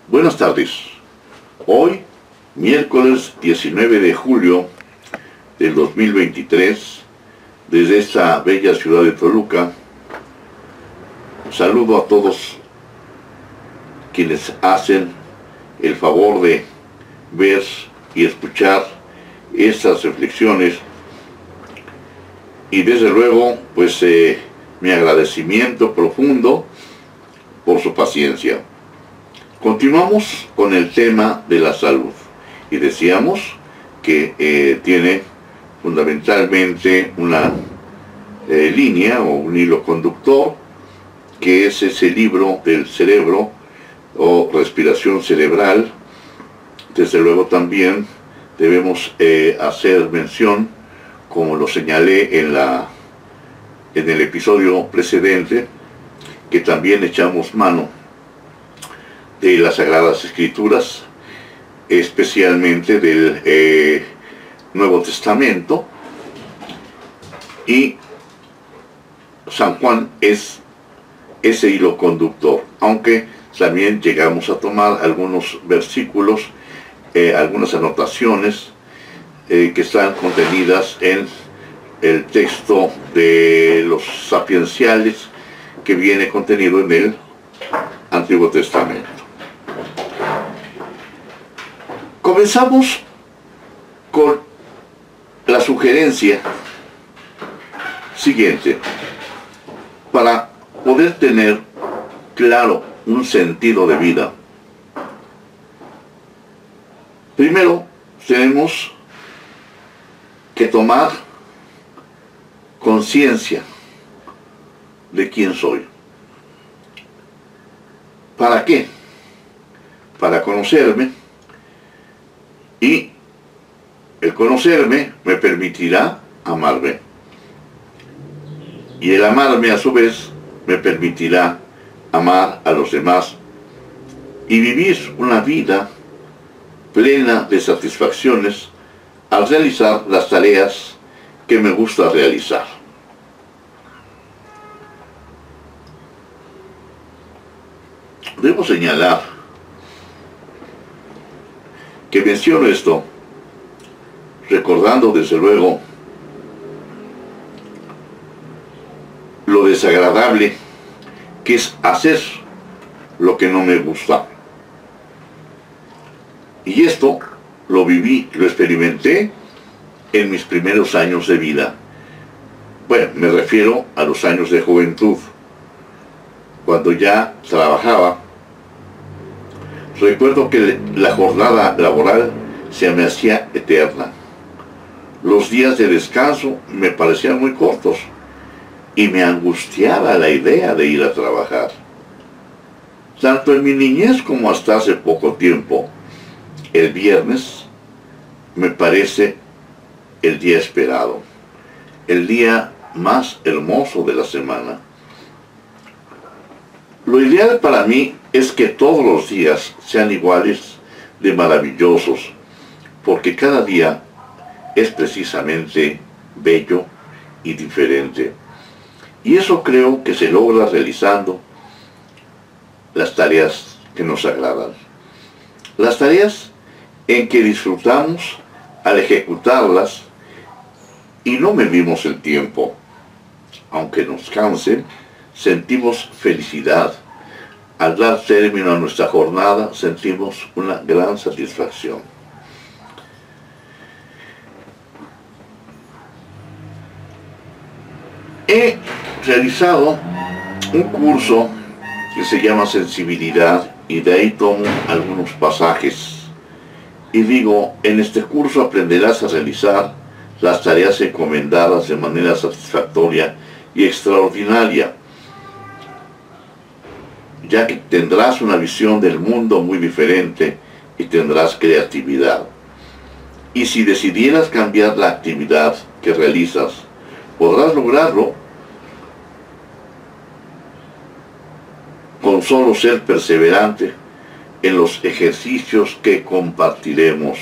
Buenas tardes. Hoy, miércoles 19 de julio del 2023, desde esta bella ciudad de Toluca, saludo a todos quienes hacen el favor de ver y escuchar estas reflexiones, y desde luego pues mi agradecimiento profundo por su paciencia. Continuamos con el tema de la salud y decíamos que tiene fundamentalmente una línea o un hilo conductor, que es ese libro del cerebro o respiración cerebral. Desde luego también debemos hacer mención, como lo señalé en el episodio precedente, que también echamos mano de las Sagradas Escrituras, especialmente del Nuevo Testamento, y San Juan es ese hilo conductor, aunque también llegamos a tomar algunos versículos, algunas anotaciones que están contenidas en el texto de los sapienciales que viene contenido en el Antiguo Testamento. Comenzamos con la sugerencia siguiente: para poder tener claro un sentido de vida, primero tenemos que tomar conciencia de quién soy. ¿Para qué? Para conocerme, y el conocerme me permitirá amarme, y el amarme a su vez me permitirá amar a los demás y vivir una vida plena de satisfacciones al realizar las tareas que me gusta realizar. Debo señalar que menciono esto recordando desde luego lo desagradable que es hacer lo que no me gusta. Y esto lo viví, lo experimenté en mis primeros años de vida. Bueno, me refiero a los años de juventud, cuando ya trabajaba. Recuerdo que la jornada laboral se me hacía eterna. Los días de descanso me parecían muy cortos y me angustiaba la idea de ir a trabajar. Tanto en mi niñez como hasta hace poco tiempo, el viernes me parece el día esperado, el día más hermoso de la semana. Lo ideal para mí es que todos los días sean iguales de maravillosos, porque cada día es precisamente bello y diferente. Y eso creo que se logra realizando las tareas que nos agradan. Las tareas en que disfrutamos al ejecutarlas y no medimos el tiempo. Aunque nos cansen, sentimos felicidad. Al dar término a nuestra jornada, sentimos una gran satisfacción. He realizado un curso que se llama Sensibilidad, y de ahí tomo algunos pasajes. Y digo, en este curso aprenderás a realizar las tareas encomendadas de manera satisfactoria y extraordinaria, ya que tendrás una visión del mundo muy diferente y tendrás creatividad. Y si decidieras cambiar la actividad que realizas, podrás lograrlo con solo ser perseverante en los ejercicios que compartiremos.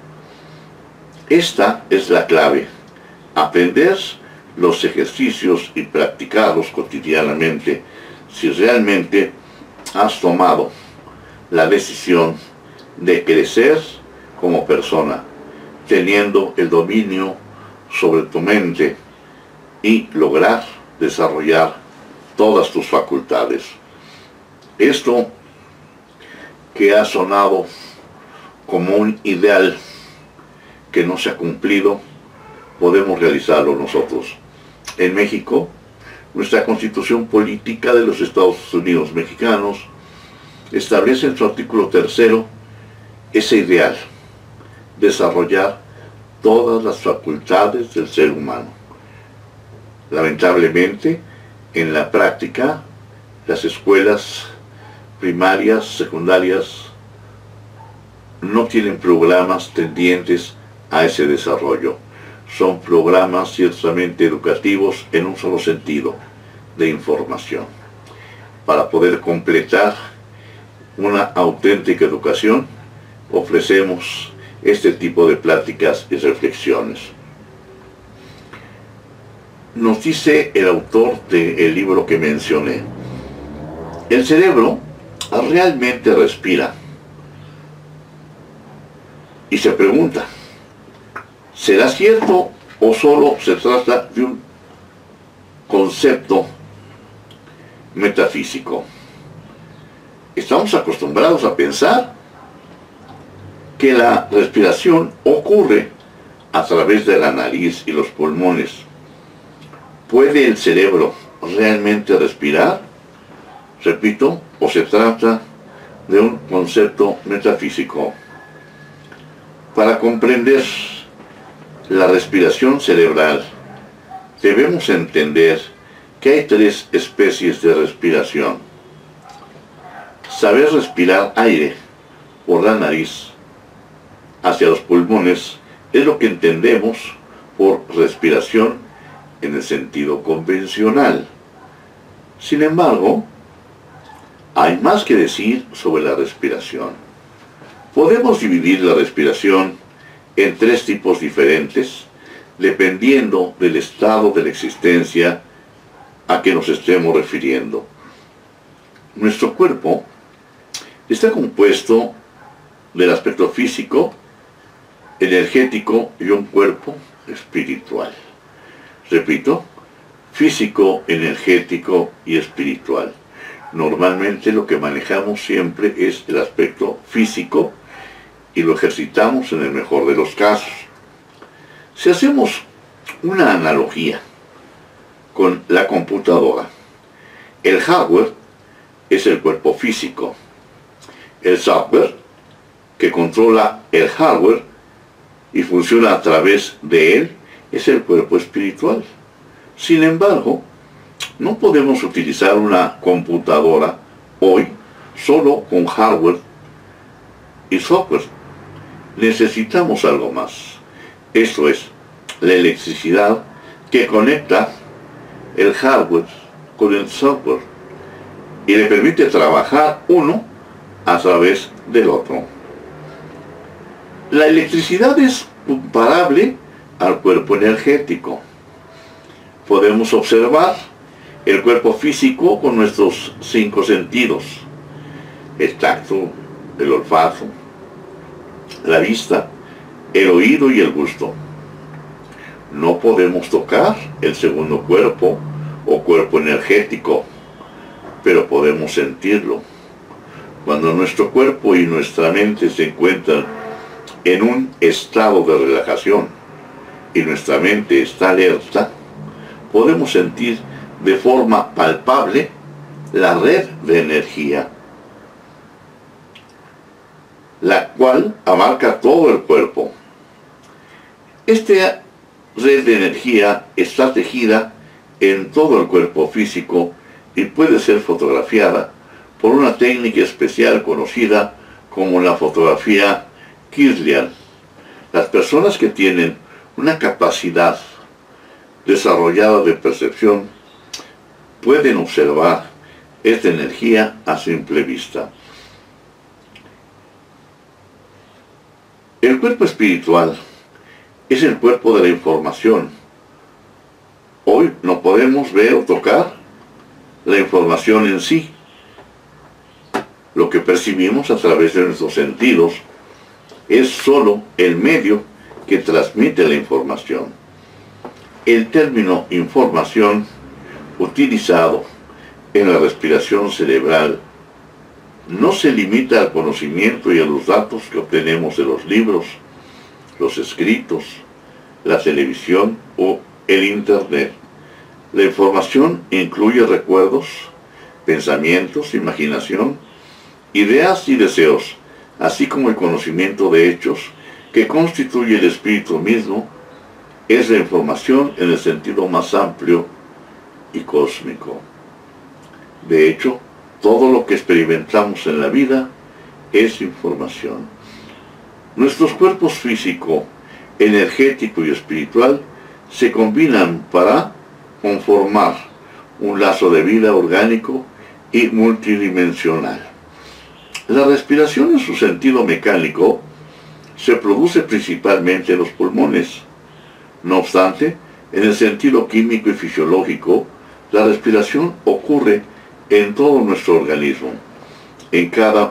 Esta es la clave: aprender los ejercicios y practicarlos cotidianamente si realmente has tomado la decisión de crecer como persona, teniendo el dominio sobre tu mente y lograr desarrollar todas tus facultades. Esto que ha sonado como un ideal que no se ha cumplido, podemos realizarlo nosotros. En México, nuestra Constitución Política de los Estados Unidos Mexicanos establece en su artículo 3 ese ideal: desarrollar todas las facultades del ser humano. Lamentablemente, en la práctica, las escuelas primarias, secundarias, no tienen programas tendientes a ese desarrollo. Son programas ciertamente educativos en un solo sentido, de información. Para poder completar una auténtica educación, ofrecemos este tipo de pláticas y reflexiones. Nos dice el autor del libro que mencioné: el cerebro realmente respira. Y se pregunta, ¿será cierto o solo se trata de un concepto metafísico? Estamos acostumbrados a pensar que la respiración ocurre a través de la nariz y los pulmones. ¿Puede el cerebro realmente respirar? Repito, ¿o se trata de un concepto metafísico? Para comprender la respiración cerebral, debemos entender que hay 3 especies de respiración. Saber respirar aire por la nariz hacia los pulmones es lo que entendemos por respiración en el sentido convencional. Sin embargo, hay más que decir sobre la respiración. Podemos dividir la respiración en 3 tipos diferentes, dependiendo del estado de la existencia a que nos estemos refiriendo. Nuestro cuerpo está compuesto del aspecto físico, energético y un cuerpo espiritual. Repito, físico, energético y espiritual. Normalmente lo que manejamos siempre es el aspecto físico y lo ejercitamos en el mejor de los casos. Si hacemos una analogía con la computadora, el hardware es el cuerpo físico. El software, que controla el hardware y funciona a través de él, es el cuerpo espiritual. Sin embargo, no podemos utilizar una computadora hoy solo con hardware y software. Necesitamos algo más. Esto es, la electricidad que conecta el hardware con el software y le permite trabajar uno a través del otro. La electricidad es comparable al cuerpo energético. Podemos observar el cuerpo físico con nuestros 5 sentidos: el tacto, el olfato, la vista, el oído y el gusto. No podemos tocar el segundo cuerpo o cuerpo energético, pero podemos sentirlo. Cuando nuestro cuerpo y nuestra mente se encuentran en un estado de relajación y nuestra mente está alerta, podemos sentir de forma palpable la red de energía, la cual abarca todo el cuerpo. Esta red de energía está tejida en todo el cuerpo físico y puede ser fotografiada por una técnica especial conocida como la fotografía Kirlian. Las personas que tienen una capacidad desarrollada de percepción pueden observar esta energía a simple vista. El cuerpo espiritual es el cuerpo de la información. Hoy no podemos ver o tocar la información en sí. Lo que percibimos a través de nuestros sentidos es sólo el medio que transmite la información. El término información, utilizado en la respiración cerebral, no se limita al conocimiento y a los datos que obtenemos de los libros, los escritos, la televisión o el Internet. La información incluye recuerdos, pensamientos, imaginación, ideas y deseos, así como el conocimiento de hechos que constituye el espíritu mismo. Es la información en el sentido más amplio y cósmico. De hecho, todo lo que experimentamos en la vida es información. Nuestros cuerpos físico, energético y espiritual se combinan para conformar un lazo de vida orgánico y multidimensional. La respiración en su sentido mecánico se produce principalmente en los pulmones. No obstante, en el sentido químico y fisiológico, la respiración ocurre en todo nuestro organismo, en cada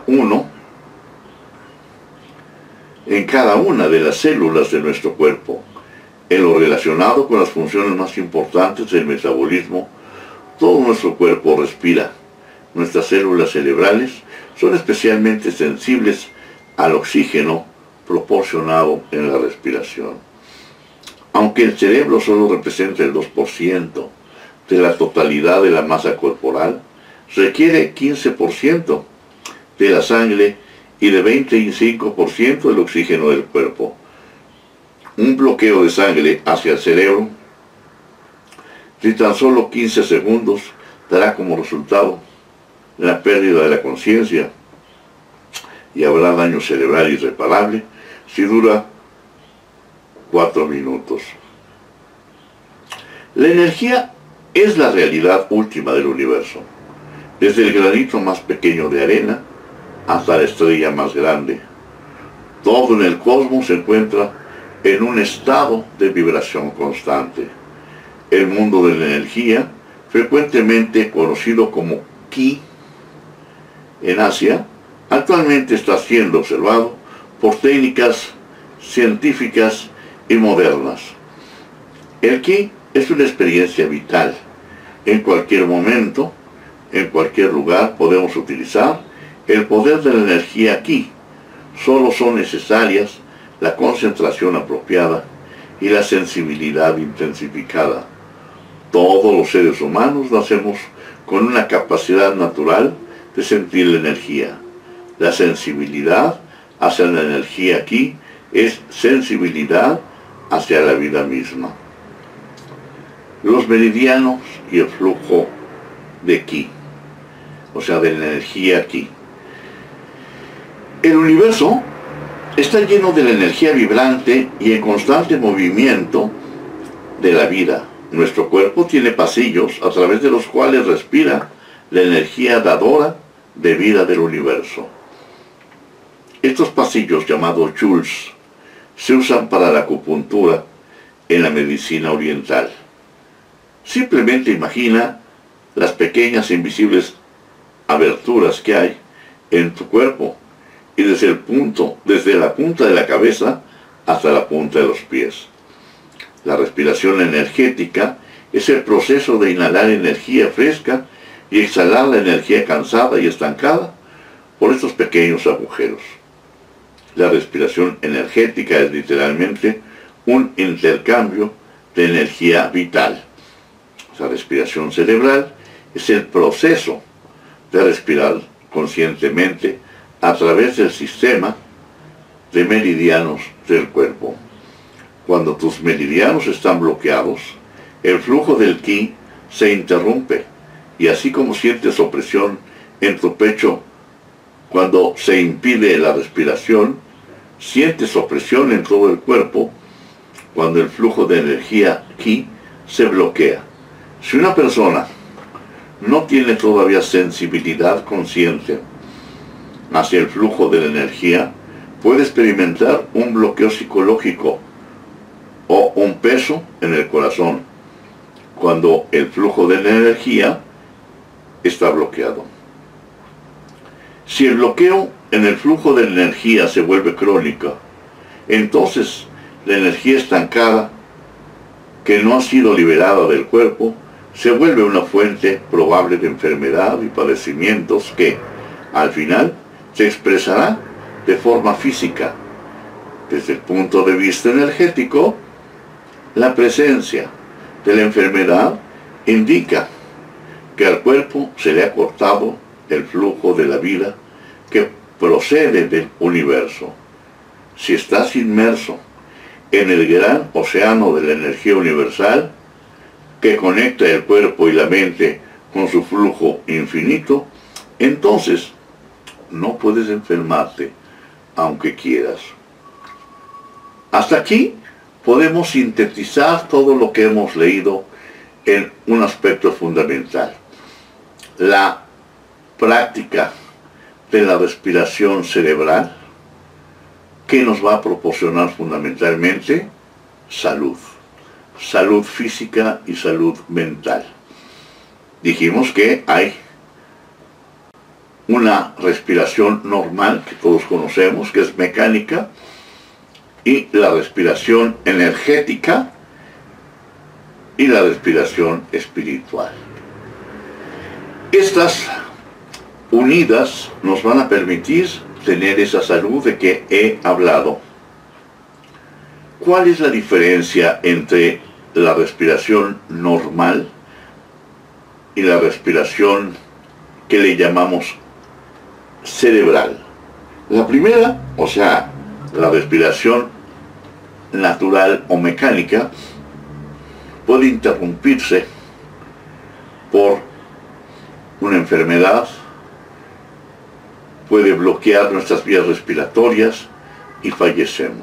una de las células de nuestro cuerpo. En lo relacionado con las funciones más importantes del metabolismo, todo nuestro cuerpo respira. Nuestras células cerebrales son especialmente sensibles al oxígeno proporcionado en la respiración. Aunque el cerebro solo representa el 2% de la totalidad de la masa corporal, requiere 15% de la sangre y de 25% del oxígeno del cuerpo. Un bloqueo de sangre hacia el cerebro de tan solo 15 segundos dará como resultado la pérdida de la conciencia y habrá daño cerebral irreparable si dura 4 minutos. La energía es la realidad última del universo, desde el granito más pequeño de arena hasta la estrella más grande. Todo en el cosmos se encuentra en un estado de vibración constante. El mundo de la energía, frecuentemente conocido como Ki en Asia, actualmente está siendo observado por técnicas científicas y modernas. El Ki es una experiencia vital. En cualquier momento, en cualquier lugar podemos utilizar el poder de la energía Ki. Solo son necesarias la concentración apropiada y la sensibilidad intensificada. Todos los seres humanos nacemos con una capacidad natural de sentir la energía. La sensibilidad hacia la energía Ki es sensibilidad hacia la vida misma. Los meridianos y el flujo de Ki, o sea, de la energía Ki. El universo está lleno de la energía vibrante y en constante movimiento de la vida. Nuestro cuerpo tiene pasillos a través de los cuales respira la energía dadora de vida del universo. Estos pasillos, llamados joules, se usan para la acupuntura en la medicina oriental. Simplemente imagina las pequeñas invisibles aberturas que hay en tu cuerpo y desde la punta de la cabeza hasta la punta de los pies. La respiración energética es el proceso de inhalar energía fresca y exhalar la energía cansada y estancada por estos pequeños agujeros. La respiración energética es literalmente un intercambio de energía vital. La respiración cerebral es el proceso de respirar conscientemente a través del sistema de meridianos del cuerpo. Cuando tus meridianos están bloqueados, el flujo del Ki se interrumpe, y así como sientes opresión en tu pecho cuando se impide la respiración, sientes opresión en todo el cuerpo cuando el flujo de energía Ki se bloquea. Si una persona no tiene todavía sensibilidad consciente hacia el flujo de la energía, puede experimentar un bloqueo psicológico o un peso en el corazón cuando el flujo de la energía está bloqueado. Si el bloqueo en el flujo de la energía se vuelve crónica, entonces la energía estancada que no ha sido liberada del cuerpo se vuelve una fuente probable de enfermedad y padecimientos que, al final, se expresará de forma física. Desde el punto de vista energético, la presencia de la enfermedad indica que al cuerpo se le ha cortado el flujo de la vida que procede del universo. Si estás inmerso en el gran océano de la energía universal que conecta el cuerpo y la mente con su flujo infinito, entonces no puedes enfermarte aunque quieras. Hasta aquí podemos sintetizar todo lo que hemos leído en un aspecto fundamental. La práctica de la respiración cerebral, que nos va a proporcionar fundamentalmente salud. Salud física y salud mental. Dijimos que hay una respiración normal que todos conocemos, que es mecánica, y la respiración energética y la respiración espiritual. Estas unidas nos van a permitir tener esa salud de que he hablado. ¿Cuál es la diferencia entre la respiración normal y la respiración que le llamamos cerebral? La primera, o sea, la respiración natural o mecánica, puede interrumpirse por una enfermedad, puede bloquear nuestras vías respiratorias y fallecemos.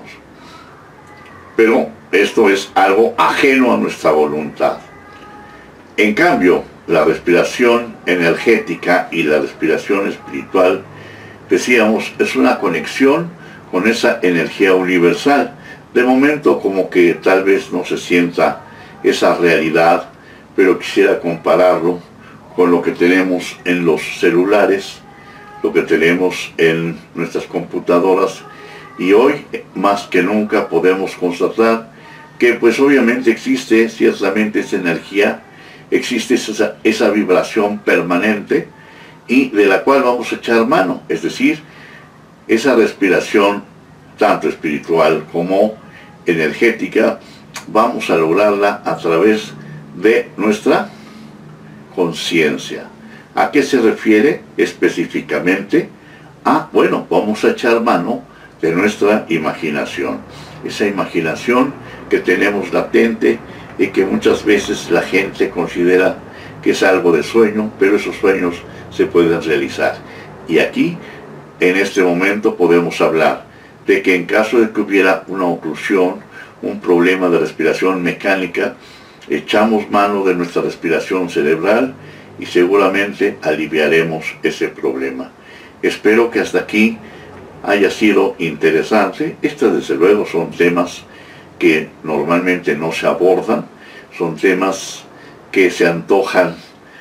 Pero esto es algo ajeno a nuestra voluntad. En cambio, la respiración energética y la respiración espiritual, decíamos, es una conexión con esa energía universal. De momento como que tal vez no se sienta esa realidad, pero quisiera compararlo con lo que tenemos en los celulares, lo que tenemos en nuestras computadoras, y hoy más que nunca podemos constatar que pues obviamente existe ciertamente esa energía, existe esa vibración permanente y de la cual vamos a echar mano, es decir, esa respiración tanto espiritual como energética, vamos a lograrla a través de nuestra conciencia. ¿A qué se refiere específicamente? Bueno, vamos a echar mano de nuestra imaginación. Esa imaginación que tenemos latente y que muchas veces la gente considera que es algo de sueño, pero esos sueños se pueden realizar. Y aquí, en este momento, podemos hablar de que en caso de que hubiera una oclusión, un problema de respiración mecánica, echamos mano de nuestra respiración cerebral y seguramente aliviaremos ese problema. Espero que hasta aquí haya sido interesante. Estos desde luego son temas que normalmente no se abordan, son temas que se antojan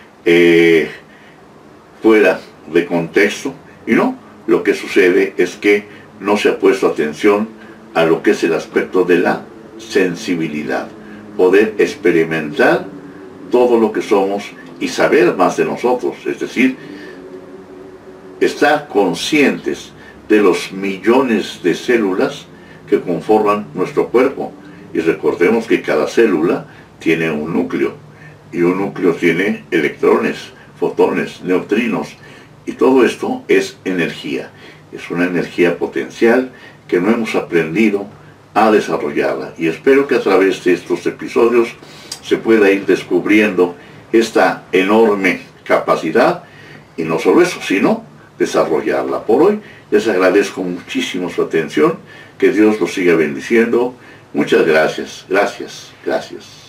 fuera de contexto, y no, lo que sucede es que no se ha puesto atención a lo que es el aspecto de la sensibilidad, poder experimentar todo lo que somos y saber más de nosotros, es decir, estar conscientes de los millones de células que conforman nuestro cuerpo. Y recordemos que cada célula tiene un núcleo, y un núcleo tiene electrones, fotones, neutrinos, y todo esto es energía. Es una energía potencial que no hemos aprendido a desarrollarla. Y espero que a través de estos episodios se pueda ir descubriendo esta enorme capacidad, y no solo eso, sino desarrollarla. Por hoy les agradezco muchísimo su atención, que Dios los siga bendiciendo. Muchas gracias, gracias, gracias.